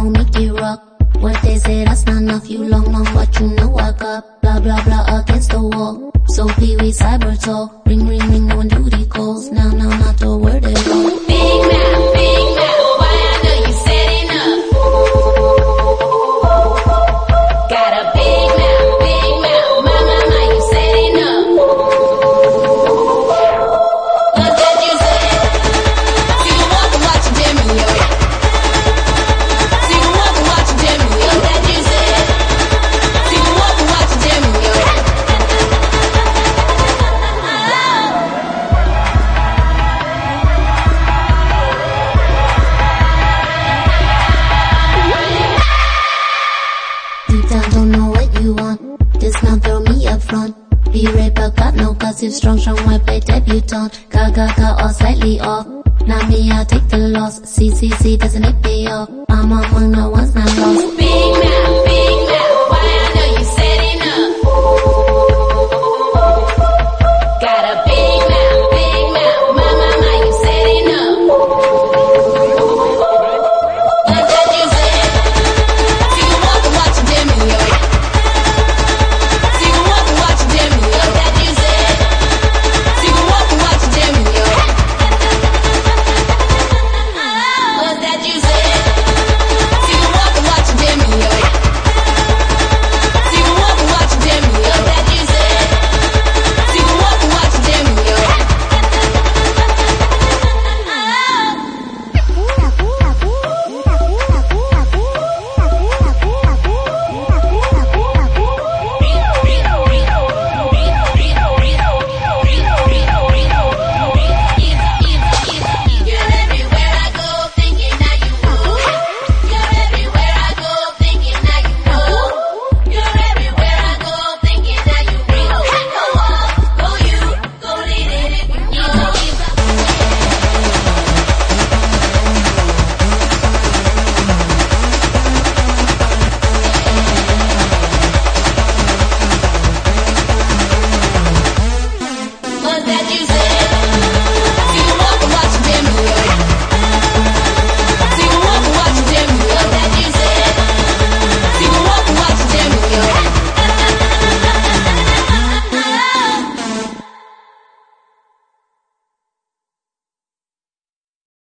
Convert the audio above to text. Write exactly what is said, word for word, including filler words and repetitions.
won't make it rock. What they say that's not enough, you long long but you know I got blah blah blah against the wall. So Pee Wee cyber talk, ring ring ring no one duty calls. Now now not the word they want. Big mouth, big mouth, why I know you said enough. Got a big mouth, big mouth, my my my you said enough. Look that you said. See the walk and watch you demo yo. See the walk and watch you demo yo. Look that you said. See the walk and watch you demo yo. Deep down don't know what you want. This now throw me up front. Be right but got no guts. If strong strong white play debutante. Ga ga ga all slightly off. Now me I'll take the loss. C C C doesn't it pay off. I'm among no one.